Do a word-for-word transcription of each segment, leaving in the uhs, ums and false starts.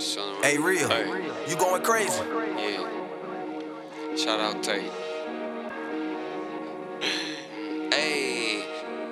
Hey, real, Hey. you going crazy? Yeah. Shout out Tay. Эй.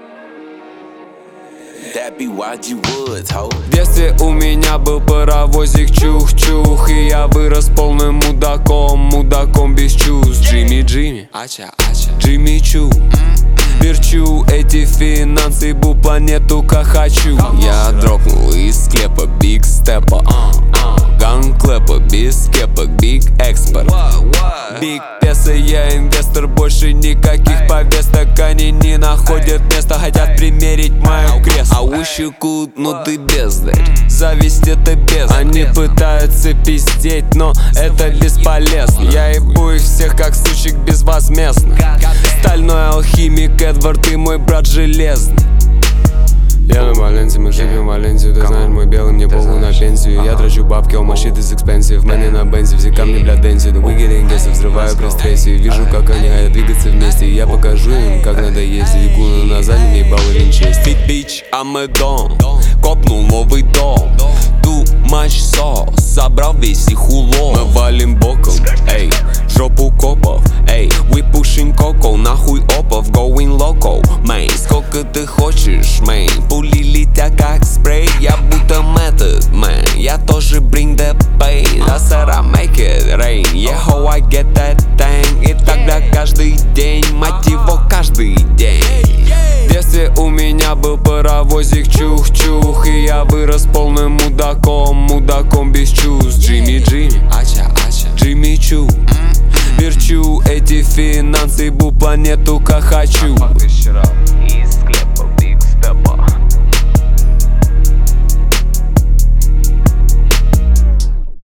That be Y G Woods, ho. В детстве у меня был паровозик чух-чух, и я вырос полным мудаком, мудаком без чувств. Джимми Джимми, Ача, ача. Джимми Чу. Верчу эти финансы, бу планету как хочу. Я дропнул из склепа биг степа, ганклепа, без кепок, биг экспорт. Биг песо, я инвестор, больше никаких повесток. Они не находят места, хотят примерить мою крест. I wish you could, но ты бездарь. Зависть это бездарь. Они пытаются пиздеть, но это бесполезно. Я ебу их всех как сучек безвозмездно. Стальной алхимик Эдвард и мой брат железный. Я на Маленте, мы живем в Маленте. Ты знаешь, мой белый, мне похуй на пенсию. Я трачу бабки, all my shit is expensive. Мэни на бензе, все камни, бля, дэнси. The wicked гесы, взрываю пресс-трейси. Вижу, как они хотят двигаться вместе. Я покажу им, как надо ездить. Гуну на заднем, ебал и винчесть. Fit bitch, I'm a don. Копнул новый дом. Too much sauce, собрал весь их улов. Мы валим боком, эй, жопу копов, эй. We pushing coco, нахуй опов, going loco, мэй. Сколько ты хочешь, мэй? Пули летят как спрей, я будто method, мэн. Я тоже bring the pain, I said I make it rain. Yeah, how I get that thing. И тогда каждый день, мать его, каждый день. В детстве у меня был паровозик чух-чух, и я вырос полным мудаком, мудаком без чувств. Джимми Джимми, Ача, ача. Джимми Чу. Верчу эти финансы, бу планету как хочу.